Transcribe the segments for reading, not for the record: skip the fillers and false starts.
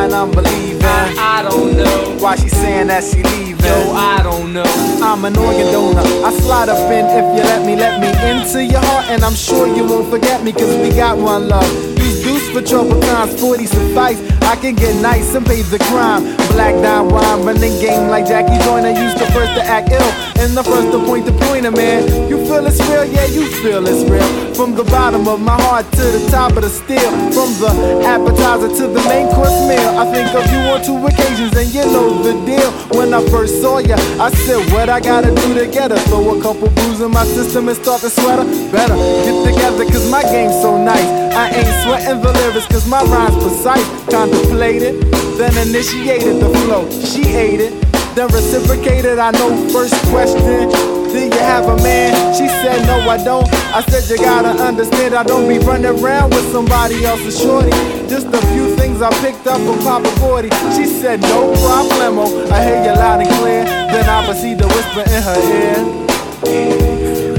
lying, I'm believing. I don't know why she saying that she leaving. Yo, I don't know. I'm an organ donor. I slide up in if you let me into your heart. And I'm sure you won't forget me, cause we got one love. Use deuce for trouble times 40 suffice. I can get nice and pay the crime. Black dime wine, running game like Jackie Joyner. Used to first to act ill and the first to point the pointer, man. You feel it's real, yeah, you feel it's real. From the bottom of my heart to the top of the steel. From the appetizer to the main course meal. I think of you on 2 occasions and you know the deal. When I first saw ya, I said, what I gotta do to get her? Throw a couple brews in my system and start to sweat her. Better get together cause my game's so nice. I ain't sweating the lyrics cause my rhyme's precise. Contemplated, then initiated the flow. She ate it, then reciprocated. I know first question, do you have a man? She said no I don't. I said you gotta understand I don't be running around with somebody else's shorty. Just a few things I picked up from Papa 40. She said no problemo. I hear you loud and clear. Then I proceed to whisper in her ear.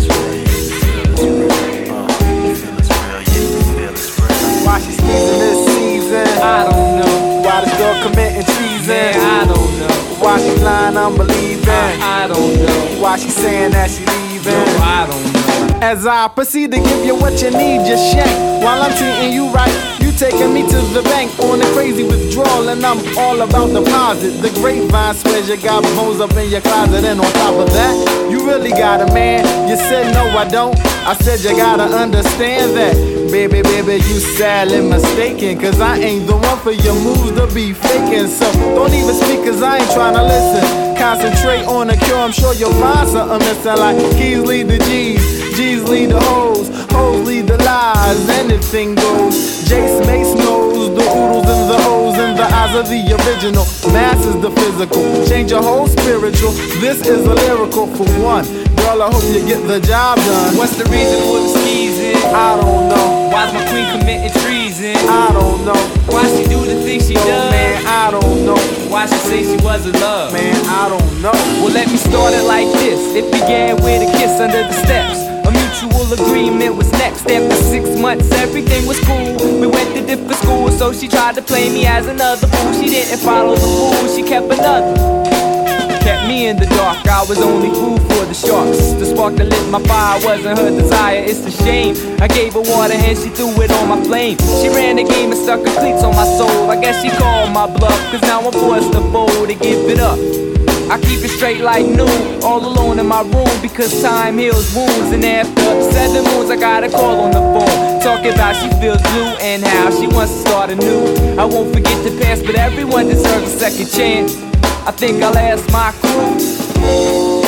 Why she sneezing this season? I don't know. Why this girl committing treason? Yeah, I don't know. Why she lying, I'm believing. I don't know. Why she saying that she leaving? Yo, I don't know. As I proceed to give you what you need, just shank. While I'm treating you right, you taking me to the bank on a crazy withdrawal. And I'm all about deposit. The grapevine swears you got bones up in your closet. And on top of that, you really got a man. You said no I don't. I said you gotta understand that. Baby, you sadly mistaken. Cause I ain't the one for your moves to be faking. So don't even speak cause I ain't tryna listen. Concentrate on the cure, I'm sure you'll find something missing. Like keys lead the G's, G's lead the hoes, hoes lead the lies, anything goes. Jace Mace knows the oodles and the O's and the eyes of the original. Mass is the physical, change your whole spiritual. This is a lyrical for one. Girl, I hope you get the job done. What's the reason for the skeezing? I don't know. Why's my queen committing treason? I don't know. Why she do the things she Yo, does? man, I don't know. Why she say she was in love? Man, I don't know. Well, let me start it like this. It began with a kiss under the steps. A mutual agreement was next. After 6 months, everything was cool. We went to different schools, so she tried to play me as another fool. She didn't follow the rules, she kept another. Kept me in the dark, I was only food for the sharks. The spark that lit my fire wasn't her desire, it's the shame. I gave her water and she threw it on my flame. She ran the game and stuck her cleats on my soul. I guess she called my bluff, cause now I'm forced to fold and give it up. I keep it straight like noon, all alone in my room, because time heals wounds. And after 7 moons I got a call on the phone, talking about she feels blue and how she wants to start anew. I won't forget the past, but everyone deserves a second chance. I think I'll ask my crew.